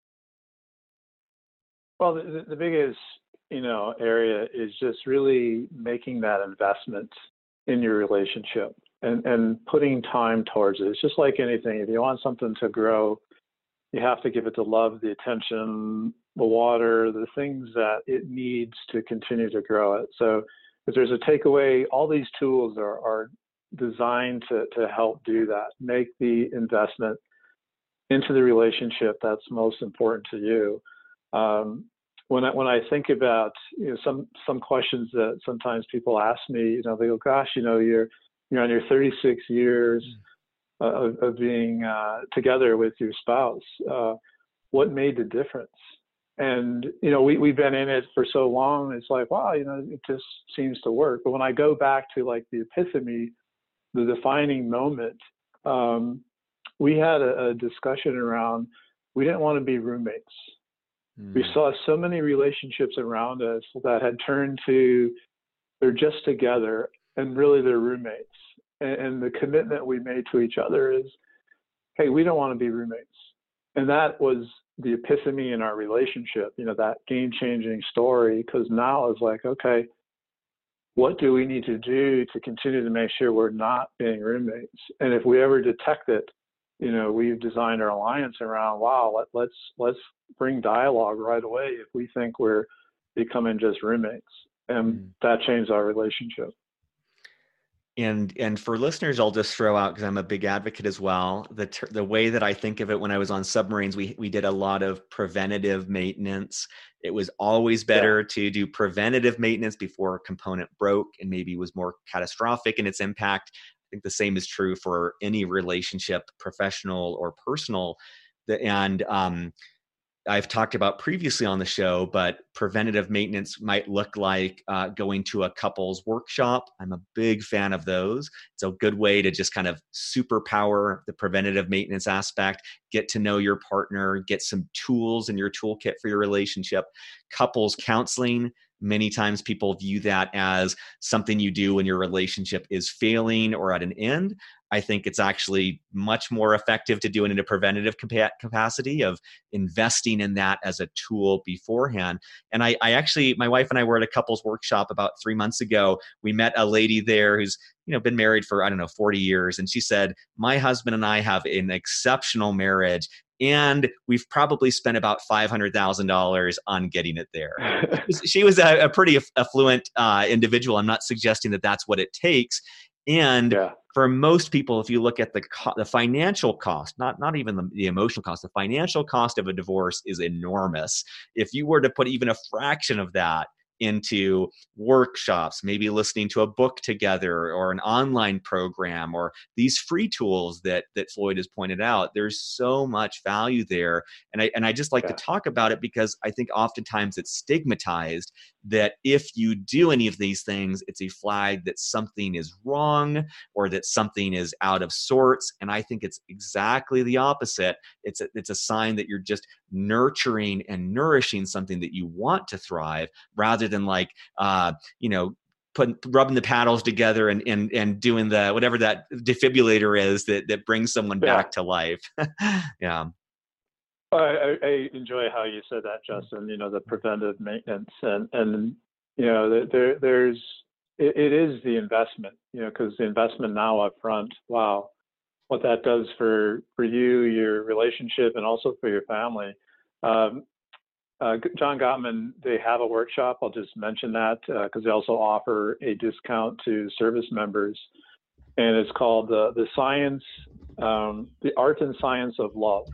[SPEAKER 2] Well, the biggest, area is just really making that investment in your relationship and putting time towards it. It's just like anything. If you want something to grow, you have to give it the love, the attention, the water, the things that it needs to continue to grow it. So if there's a takeaway, all these tools are designed to help do that. Make the investment into the relationship that's most important to you. When I think about some questions that sometimes people ask me, they go, "Gosh, you're on your 36 years of being together with your spouse. What made the difference?" And we've been in it for so long. It's like, wow, it just seems to work. But when I go back to like the epiphany, the defining moment, we had a discussion around we didn't want to be roommates. We
[SPEAKER 1] Mm.
[SPEAKER 2] saw so many relationships around us that had turned to they're just together and really they're roommates. And the commitment we made to each other is, hey, we don't want to be roommates. And that was the epiphany in our relationship, that game changing story. Because now it's like, okay, what do we need to do to continue to make sure we're not being roommates? And if we ever detect it, we've designed our alliance around, wow, let's bring dialogue right away if we think we're becoming just roommates. And
[SPEAKER 1] Mm.
[SPEAKER 2] that changed our relationship.
[SPEAKER 1] And for listeners, I'll just throw out, because I'm a big advocate as well. The way that I think of it, when I was on submarines, we did a lot of preventative maintenance. It was always
[SPEAKER 2] Yeah.
[SPEAKER 1] better to do preventative maintenance before a component broke and maybe was more catastrophic in its impact. I think the same is true for any relationship, professional or personal. And I've talked about previously on the show, but preventative maintenance might look like going to a couples workshop. I'm a big fan of those. It's a good way to just kind of superpower the preventative maintenance aspect, get to know your partner, get some tools in your toolkit for your relationship. Couples counseling, many times people view that as something you do when your relationship is failing or at an end. I think it's actually much more effective to do it in a preventative capacity of investing in that as a tool beforehand. And I actually, my wife and I were at a couples workshop about 3 months ago. We met a lady there who's been married for, I don't know, 40 years. And she said, my husband and I have an exceptional marriage, and we've probably spent about $500,000 on getting it there. She was a pretty affluent individual. I'm not suggesting that that's what it takes. And
[SPEAKER 2] Yeah.
[SPEAKER 1] for most people, if you look at the financial cost, not even the emotional cost, the financial cost of a divorce is enormous. If you were to put even a fraction of that into workshops, maybe listening to a book together or an online program or these free tools that Floyd has pointed out, there's so much value there. And I just like to
[SPEAKER 2] Yeah.
[SPEAKER 1] talk about it because I think oftentimes it's stigmatized that if you do any of these things, it's a flag that something is wrong or that something is out of sorts. And I think it's exactly the opposite. It's a sign that you're just nurturing and nourishing something that you want to thrive, rather than like rubbing the paddles together and doing the whatever that defibrillator is that brings someone
[SPEAKER 2] Yeah.
[SPEAKER 1] back to life. Yeah.
[SPEAKER 2] I enjoy how you said that, Justin. The preventive maintenance, and it is the investment. Because the investment now up front. Wow, what that does for you, your relationship, and also for your family. Um, John Gottman, they have a workshop. I'll just mention that because they also offer a discount to service members, and it's called the science, the art and science of love.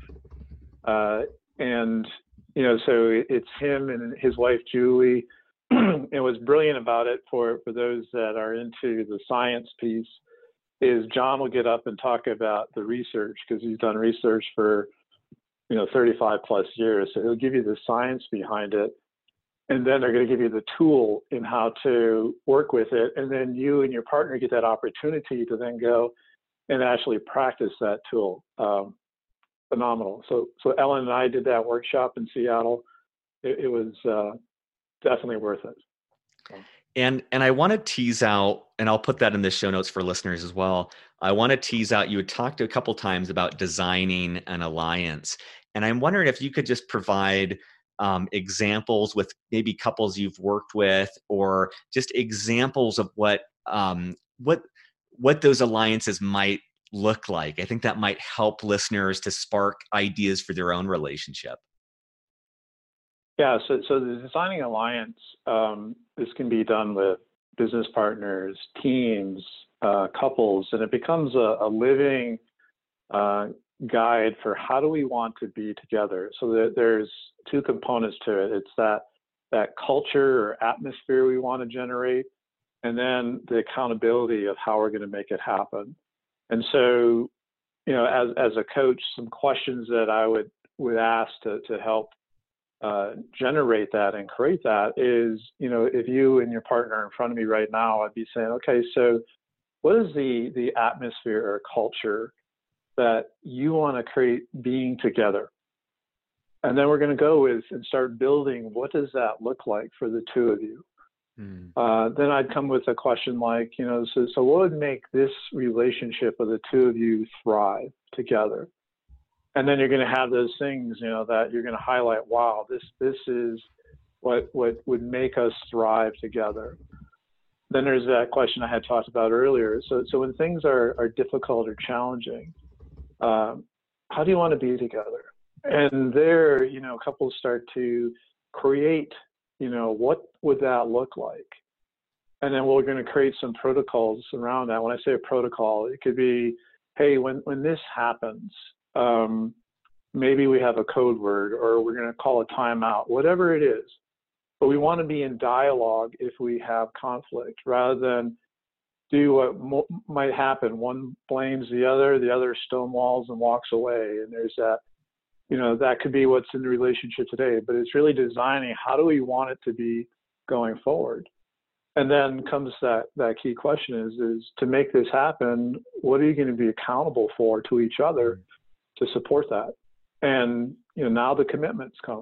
[SPEAKER 2] And so it's him and his wife Julie. And what's brilliant about it for those that are into the science piece is John will get up and talk about the research because he's done research for 35 plus years. So he'll give you the science behind it. And then they're going to give you the tool in how to work with it. And then you and your partner get that opportunity to then go and actually practice that tool. Phenomenal. So Ellen and I did that workshop in Seattle. It was definitely worth it.
[SPEAKER 1] And I want to tease out, and I'll put that in the show notes for listeners as well. I want to tease out, you had talked a couple times about designing an alliance. And I'm wondering if you could just provide examples with maybe couples you've worked with, or just examples of what those alliances might look like. I think that might help listeners to spark ideas for their own relationship.
[SPEAKER 2] Yeah, so the designing alliance, this can be done with business partners, teams, couples, and it becomes a living guide for how do we want to be together. So there's two components to it. It's that culture or atmosphere we want to generate, and then the accountability of how we're going to make it happen. And so, as a coach, some questions that I would ask to help generate that and create that is, if you and your partner are in front of me right now, I'd be saying, okay, so what is the atmosphere or culture that you want to create being together? And then we're going to go with and start building, what does that look like for the two of you? Then I'd come with a question like, so what would make this relationship of the two of you thrive together? And then you're going to have those things, that you're going to highlight, wow, this is what would make us thrive together. Then there's that question I had talked about earlier. So when things are difficult or challenging, how do you want to be together? And there, couples start to create, what would that look like? And then we're going to create some protocols around that. When I say a protocol, it could be, hey, when this happens, maybe we have a code word, or we're going to call a timeout, whatever it is. But we want to be in dialogue if we have conflict, rather than do what might happen. One blames the other stonewalls and walks away. And there's that, that could be what's in the relationship today. But it's really designing, how do we want it to be going forward? And then comes that key question is to make this happen, what are you going to be accountable for to each other to support that? And now the commitments come,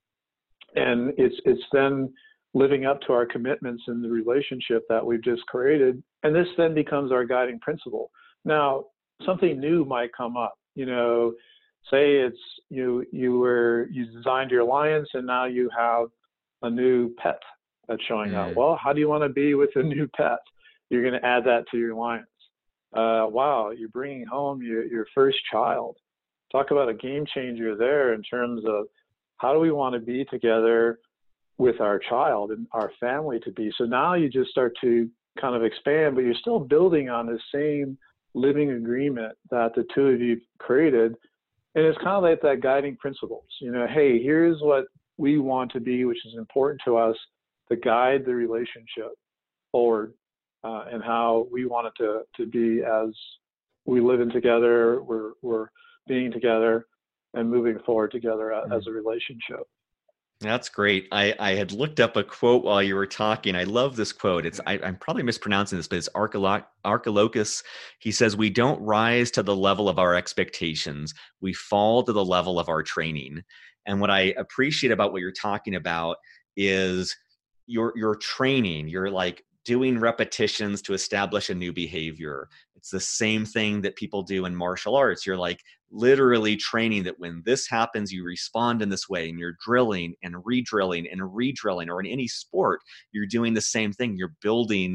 [SPEAKER 2] and it's then living up to our commitments in the relationship that we've just created, and this then becomes our guiding principle. Now something new might come up. Say it's you designed your alliance, and now you have a new pet that's showing up. Well, how do you want to be with a new pet? You're going to add that to your alliance. Wow, you're bringing home your first child. Talk about a game changer there in terms of how do we want to be together with our child and our family to be. So now you just start to kind of expand, but you're still building on the same living agreement that the two of you created. And it's kind of like that guiding principles. Hey, here's what we want to be, which is important to us, to guide the relationship forward, and how we want it to be as we live in together, we're being together and moving forward together as a relationship.
[SPEAKER 1] That's great. I had looked up a quote while you were talking. I love this quote. I'm probably mispronouncing this, but it's Archilochus. He says, "We don't rise to the level of our expectations. We fall to the level of our training." And what I appreciate about what you're talking about is your training. You're like doing repetitions to establish a new behavior. It's the same thing that people do in martial arts. You're like literally training that when this happens, you respond in this way, and you're drilling and re-drilling and re-drilling. Or in any sport, you're doing the same thing. You're building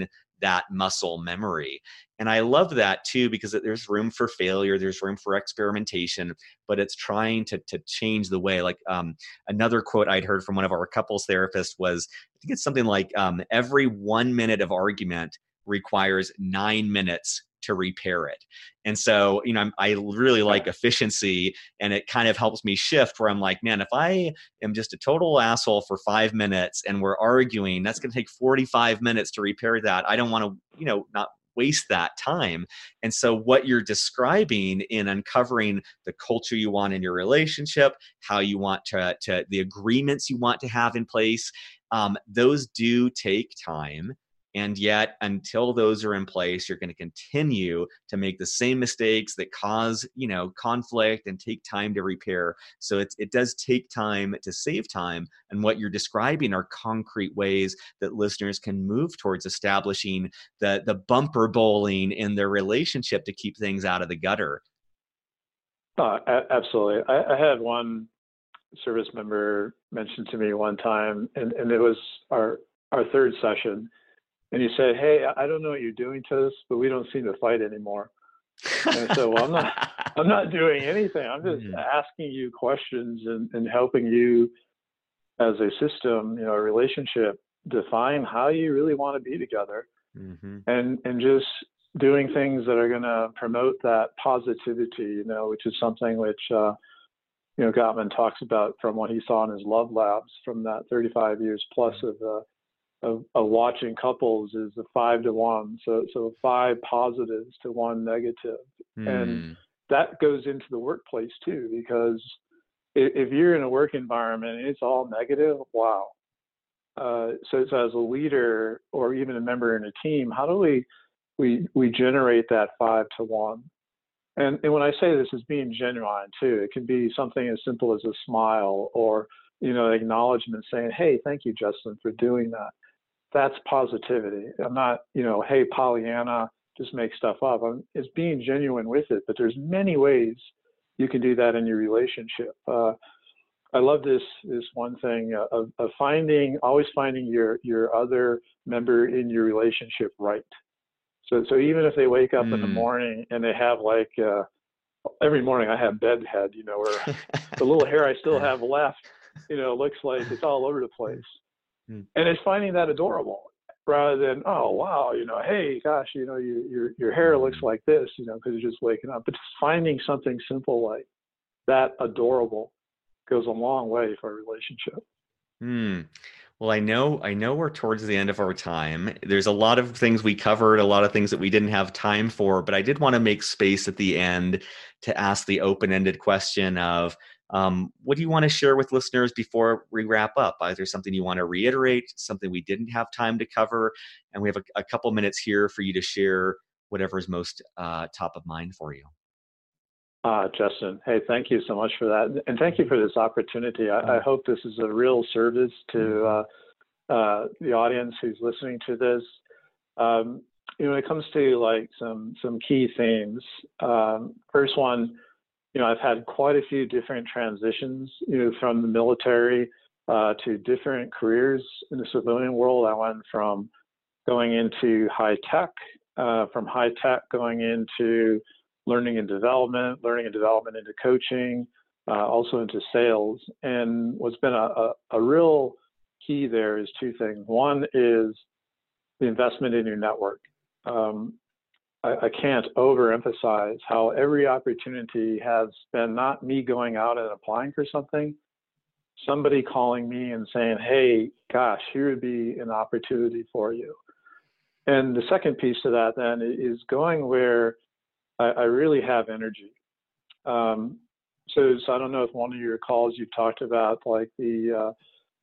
[SPEAKER 1] that muscle memory. And I love that too, because there's room for failure, there's room for experimentation, but it's trying to change the way. Like another quote I'd heard from one of our couples therapists was, I think it's something like every 1 minute of argument requires 9 minutes to repair it. And so, I really like efficiency, and it kind of helps me shift where I'm like, man, if I am just a total asshole for 5 minutes and we're arguing, that's going to take 45 minutes to repair that. I don't want to, not waste that time. And so what you're describing in uncovering the culture you want in your relationship, how you want to the agreements you want to have in place, those do take time. And yet, until those are in place, you're going to continue to make the same mistakes that cause, conflict and take time to repair. So it does take time to save time. And what you're describing are concrete ways that listeners can move towards establishing the bumper bowling in their relationship to keep things out of the gutter.
[SPEAKER 2] Absolutely. I had one service member mention to me one time, and it was our third session. And he said, "Hey, I don't know what you're doing to us, but we don't seem to fight anymore." And I said, "Well, I'm not doing anything. I'm just asking you questions and helping you as a system, a relationship, define how you really want to be together, and just doing things that are going to promote that positivity, which is something which, Gottman talks about from what he saw in his love labs from that 35 years plus of watching couples is a 5 to 1. So 5 positives to 1 negative. And that goes into the workplace too, because if you're in a work environment and it's all negative, wow. So as a leader or even a member in a team, how do we generate that 5 to 1? And when I say this is being genuine too, it can be something as simple as a smile or, acknowledgement saying, "Hey, thank you, Justin, for doing that." That's positivity. I'm not, "Hey, Pollyanna, just make stuff up." It's being genuine with it, but there's many ways you can do that in your relationship. I love this one thing of always finding your other member in your relationship right. So even if they wake up in the morning and they have every morning I have bedhead, where the little hair I still have left, looks like it's all over the place. And it's finding that adorable rather than, "Oh, wow, hey, gosh, your hair looks like this, because you're just waking up." But just finding something simple like that adorable goes a long way for a relationship.
[SPEAKER 1] Well, I know we're towards the end of our time. There's a lot of things we covered, a lot of things that we didn't have time for, but I did want to make space at the end to ask the open-ended question of, what do you want to share with listeners before we wrap up? Either something you want to reiterate, something we didn't have time to cover, and we have a couple minutes here for you to share whatever is most top of mind for you.
[SPEAKER 2] Justin, hey, thank you so much for that. And thank you for this opportunity. I hope this is a real service to the audience who's listening to this. When it comes to some key themes, first one, I've had quite a few different transitions, from the military to different careers in the civilian world. I went from going into high tech, from high tech going into learning and development into coaching, also into sales. And what's been a real key there is 2 things. One is the investment in your network. I can't overemphasize how every opportunity has been not me going out and applying for something, somebody calling me and saying, "Hey, gosh, here would be an opportunity for you." And the second piece to that then is going where I really have energy. So I don't know if one of your calls you talked about the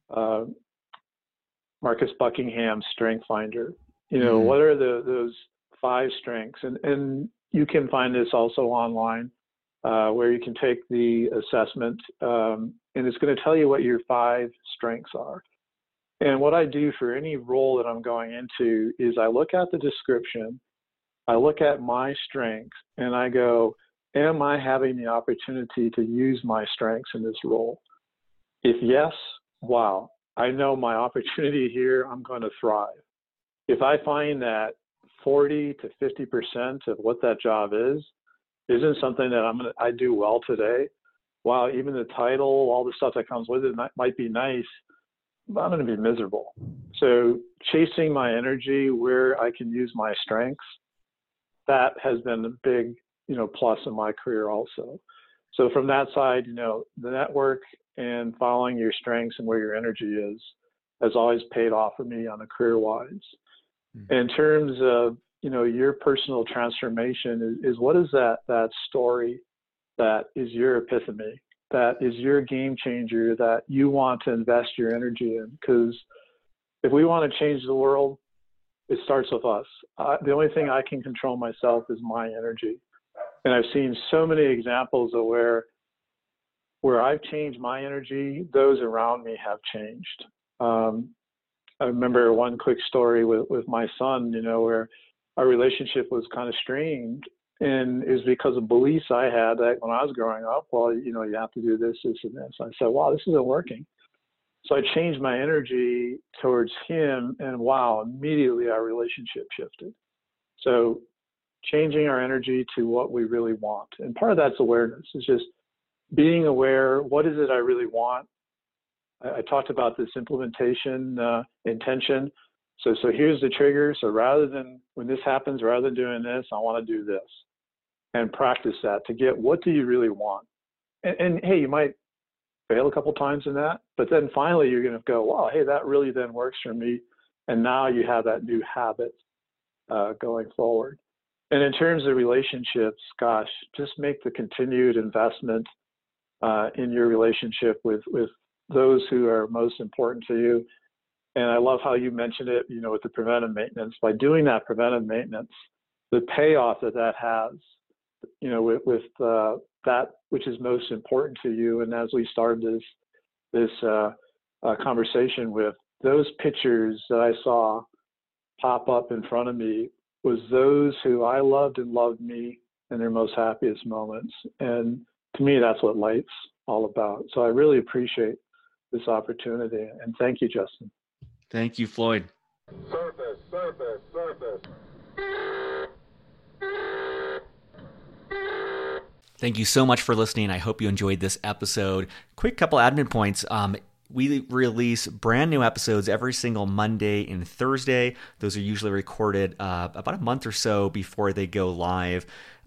[SPEAKER 2] Marcus Buckingham Strength Finder. What are those 5 strengths? And you can find this also online, where you can take the assessment, and it's going to tell you what your 5 strengths are. And what I do for any role that I'm going into is I look at the description, I look at my strengths, and I go, am I having the opportunity to use my strengths in this role? If yes, wow, I know my opportunity here, I'm going to thrive. If I find that 40 to 50% of what that job isn't something that I do well today. While even the title, all the stuff that comes with it might be nice, but I'm going to be miserable. So chasing my energy where I can use my strengths, that has been a big, plus in my career also. So from that side, the network and following your strengths and where your energy is has always paid off for me on a career-wise. Mm-hmm. In terms of, your personal transformation is what is that story that is your epiphany, that is your game changer that you want to invest your energy in? Because if we want to change the world, it starts with us. The only thing I can control myself is my energy. And I've seen so many examples of where I've changed my energy, those around me have changed. I remember one quick story with my son, where our relationship was kind of strained. And it was because of beliefs I had that when I was growing up, well, you have to do this, this, and this. I said, wow, this isn't working. So I changed my energy towards him, and wow, immediately our relationship shifted. So changing our energy to what we really want. And part of that's awareness. It's just being aware, what is it I really want? I talked about this implementation intention. So here's the trigger. So rather than when this happens, rather than doing this, I want to do this. And practice that to get what do you really want? And hey, you might fail a couple times in that, but then finally you're going to go, wow, hey, that really then works for me. And now you have that new habit going forward. And in terms of relationships, gosh, just make the continued investment in your relationship with those who are most important to you. And I love how you mentioned it, with the preventive maintenance. By doing that preventive maintenance, the payoff that has, with that which is most important to you. And as we started this conversation with, those pictures that I saw pop up in front of me was those who I loved and loved me in their most happiest moments. And to me, that's what life's all about. So I really appreciate this opportunity. And thank you, Justin.
[SPEAKER 1] Thank you, Floyd.
[SPEAKER 3] Surface.
[SPEAKER 1] Thank you so much for listening. I hope you enjoyed this episode. Quick couple admin points. We release brand new episodes every single Monday and Thursday. Those are usually recorded about a month or so before they go live.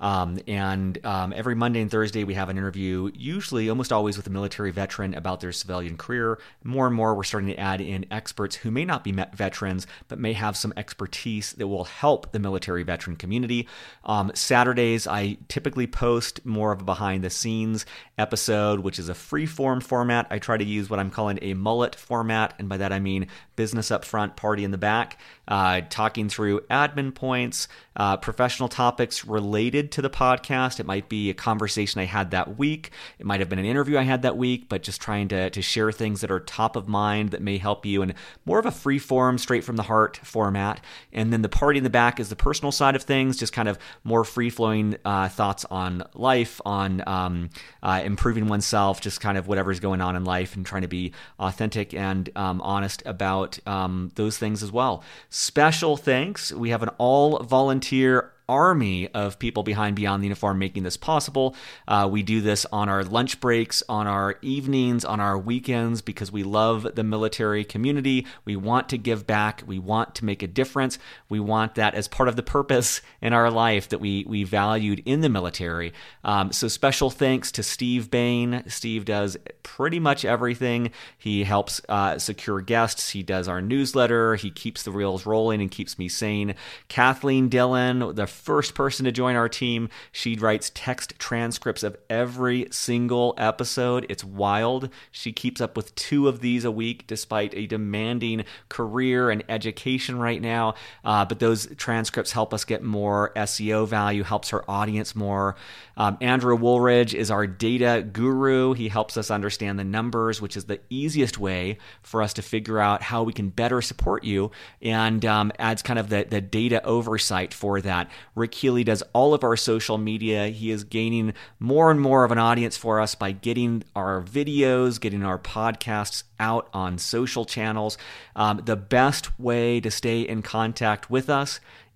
[SPEAKER 1] And every Monday and Thursday, we have an interview, usually almost always with a military veteran about their civilian career. More and more, we're starting to add in experts who may not be veterans, but may have some expertise that will help the military veteran community. Saturdays, I typically post more of a behind-the-scenes episode, which is a free-form format. I try to use what I'm calling a mullet format, and by that I mean business up front, party in the back, talking through admin points, professional topics related to the podcast. It might be a conversation I had that week. It might have been an interview I had that week, but just trying to share things that are top of mind that may help you in more of a free form, straight from the heart format. And then the party in the back is the personal side of things, just kind of more free-flowing thoughts on life, on improving oneself, just kind of whatever's going on in life, and trying to be authentic and honest about those things as well. Special thanks. We have an all-volunteer army of people behind Beyond the Uniform making this possible. We do this on our lunch breaks, on our evenings, on our weekends, because we love the military community. We want to give back. We want to make a difference. We want that as part of the purpose in our life that we valued in the military. So special thanks to Steve Bain. Steve does pretty much everything. He helps secure guests. He does our newsletter. He keeps the reels rolling and keeps me sane. Kathleen Dillon, the first person to join our team. She writes text transcripts of every single episode. It's wild. She keeps up with 2 of these a week despite a demanding career and education right now. But those transcripts help us get more SEO value, helps her audience more. Andrew Woolridge is our data guru. He helps us understand the numbers, which is the easiest way for us to figure out how we can better support you, and adds kind of the data oversight for that. Rick Healy does all of our social media. He is gaining more and more of an audience for us by getting our videos, getting our podcasts out on social channels. The best way to stay in contact with us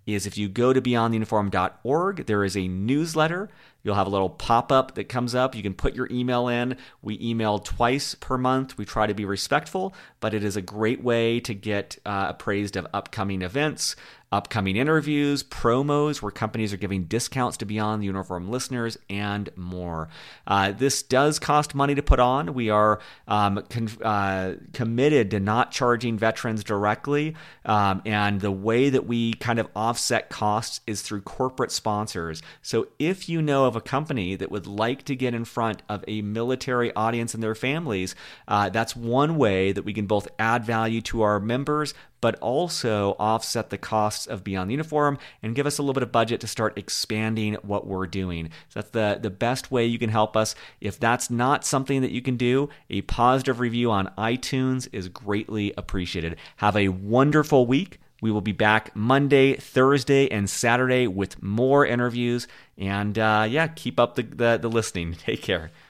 [SPEAKER 1] is if you go to beyondtheuniform.org, there is a newsletter. You'll have a little pop-up that comes up. You can put your email in. We email twice per month. We try to be respectful, but it is a great way to get appraised of upcoming events, upcoming interviews, promos where companies are giving discounts to Beyond the Uniform listeners, and more. This does cost money to put on. We are committed to not charging veterans directly, and the way that we kind of offset costs is through corporate sponsors. So if you know of a company that would like to get in front of a military audience and their families, that's one way that we can both add value to our members, but also offset the costs of Beyond the Uniform and give us a little bit of budget to start expanding what we're doing. So that's the best way you can help us. If that's not something that you can do, a positive review on iTunes is greatly appreciated. Have a wonderful week. We will be back Monday, Thursday, and Saturday with more interviews. And keep up the listening. Take care.